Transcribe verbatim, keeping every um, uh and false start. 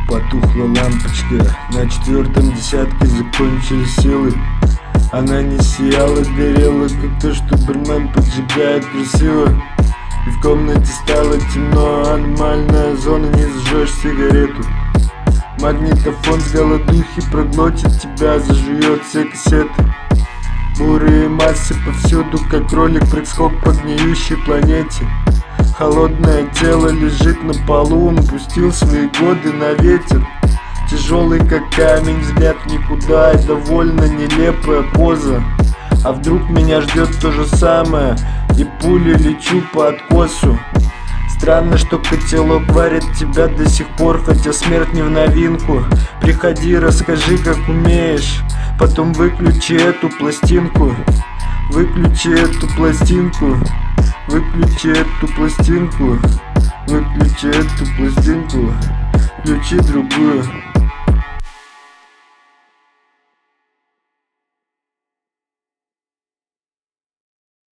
Потухла лампочка, на четвертом десятке закончились силы. Она не сияла, горела, как то, что бармен поджигает красиво. И в комнате стало темно, аномальная зона, не зажжешь сигарету. Магнитофон с голодухи проглотит тебя, зажует все кассеты. Бурые массы повсюду, как кролик, прыг-скок по гниющей планете. Холодное тело лежит на полу, он пустил свои годы на ветер. Тяжелый как камень, взгляд никуда и довольно нелепая поза. А вдруг меня ждет то же самое, и пулей лечу по откосу. Странно, что котелок варит тебя до сих пор, хотя смерть не в новинку. Приходи, расскажи, как умеешь, потом выключи эту пластинку. Выключи эту пластинку. Выключи эту пластинку. Выключи эту пластинку. Включи другую.